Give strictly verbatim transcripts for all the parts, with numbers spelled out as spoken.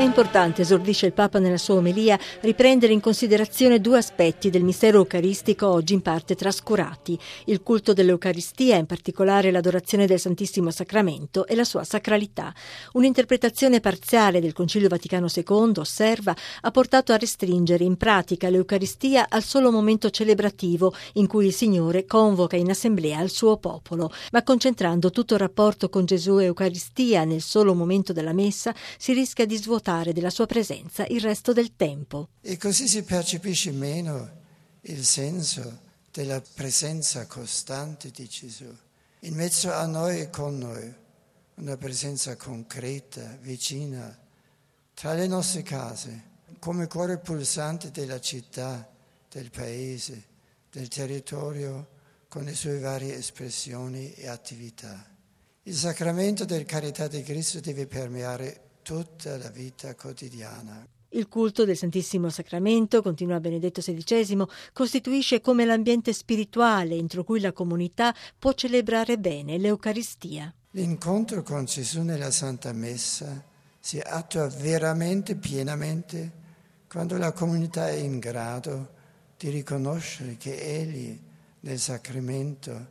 importante, esordisce il Papa nella sua omelia, riprendere in considerazione due aspetti del mistero eucaristico oggi in parte trascurati: il culto dell'Eucaristia, in particolare l'adorazione del Santissimo Sacramento e la sua sacralità. Un'interpretazione parziale del Concilio Vaticano secondo, osserva, ha portato a restringere in pratica l'Eucaristia al solo momento celebrativo in cui il Signore convoca in assemblea il suo popolo, ma concentrando tutto il rapporto con Gesù e Eucaristia nel solo momento della messa si rischia di svuotare della sua presenza il resto del tempo. E così si percepisce meno il senso della presenza costante di Gesù in mezzo a noi e con noi, una presenza concreta, vicina, tra le nostre case, come cuore pulsante della città, del paese, del territorio, con le sue varie espressioni e attività. Il sacramento della carità di Cristo deve permeare tutta la vita quotidiana. Il culto del Santissimo Sacramento, continua Benedetto sedicesimo, costituisce come l'ambiente spirituale entro cui la comunità può celebrare bene l'Eucaristia. L'incontro con Gesù nella Santa Messa si attua veramente pienamente quando la comunità è in grado di riconoscere che Egli nel Sacramento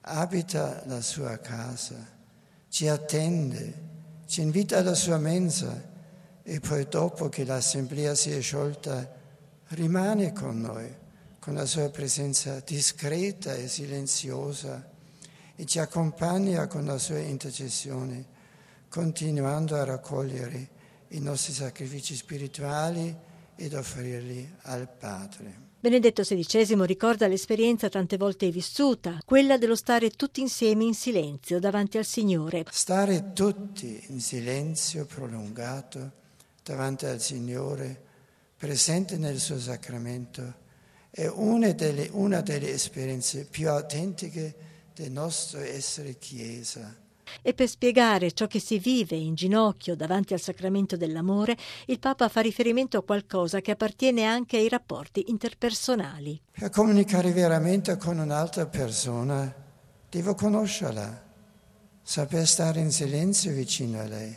abita la sua casa, ci attende, ci invita alla sua mensa e poi dopo che l'assemblea si è sciolta rimane con noi, con la sua presenza discreta e silenziosa e ci accompagna con la sua intercessione, continuando a raccogliere i nostri sacrifici spirituali ed offrirli al Padre. Benedetto sedicesimo ricorda l'esperienza tante volte vissuta, quella dello stare tutti insieme in silenzio davanti al Signore. Stare tutti in silenzio prolungato davanti al Signore, presente nel suo sacramento, è una delle, una delle esperienze più autentiche del nostro essere Chiesa. E per spiegare ciò che si vive in ginocchio davanti al sacramento dell'amore, il Papa fa riferimento a qualcosa che appartiene anche ai rapporti interpersonali. Per comunicare veramente con un'altra persona, devo conoscerla, saper stare in silenzio vicino a lei,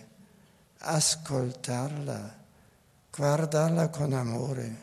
ascoltarla, guardarla con amore.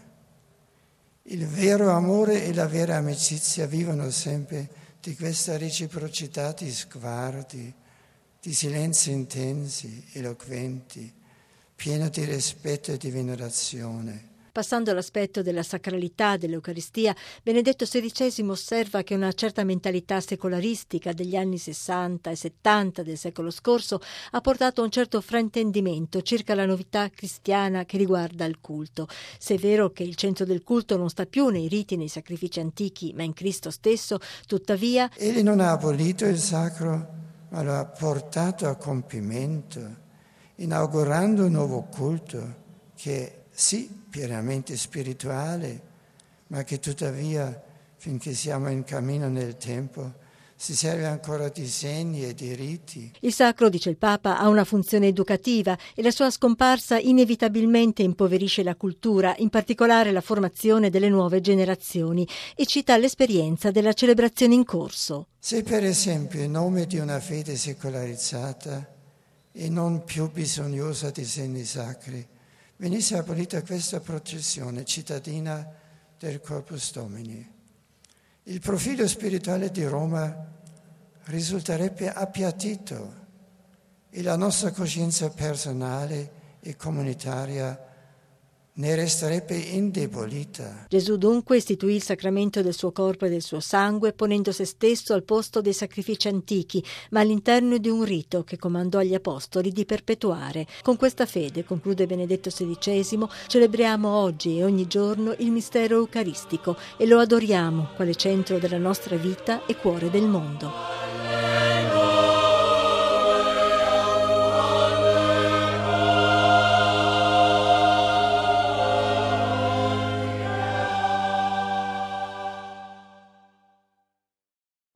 Il vero amore e la vera amicizia vivono sempre di questa reciprocità di sguardi, di silenzi intensi, eloquenti, pieno di rispetto e di venerazione. Passando all'aspetto della sacralità dell'Eucaristia, Benedetto sedicesimo osserva che una certa mentalità secolaristica degli anni sessanta e settanta del secolo scorso ha portato a un certo fraintendimento circa la novità cristiana che riguarda il culto. Se è vero che il centro del culto non sta più nei riti e nei sacrifici antichi, ma in Cristo stesso, tuttavia Egli non ha abolito il sacro, ma lo ha portato a compimento, inaugurando un nuovo culto che sì, pienamente spirituale, ma che tuttavia, finché siamo in cammino nel tempo, si serve ancora di segni e di riti. Il sacro, dice il Papa, ha una funzione educativa e la sua scomparsa inevitabilmente impoverisce la cultura, in particolare la formazione delle nuove generazioni, e cita l'esperienza della celebrazione in corso. Se per esempio in nome di una fede secolarizzata e non più bisognosa di segni sacri, venisse abolita questa processione cittadina del Corpus Domini, il profilo spirituale di Roma risulterebbe appiattito e la nostra coscienza personale e comunitaria ne resterebbe indebolita. Gesù dunque istituì il sacramento del suo corpo e del suo sangue, ponendo se stesso al posto dei sacrifici antichi, ma all'interno di un rito che comandò agli apostoli di perpetuare. Con questa fede, conclude Benedetto sedicesimo, celebriamo oggi e ogni giorno il mistero eucaristico e lo adoriamo quale centro della nostra vita e cuore del mondo.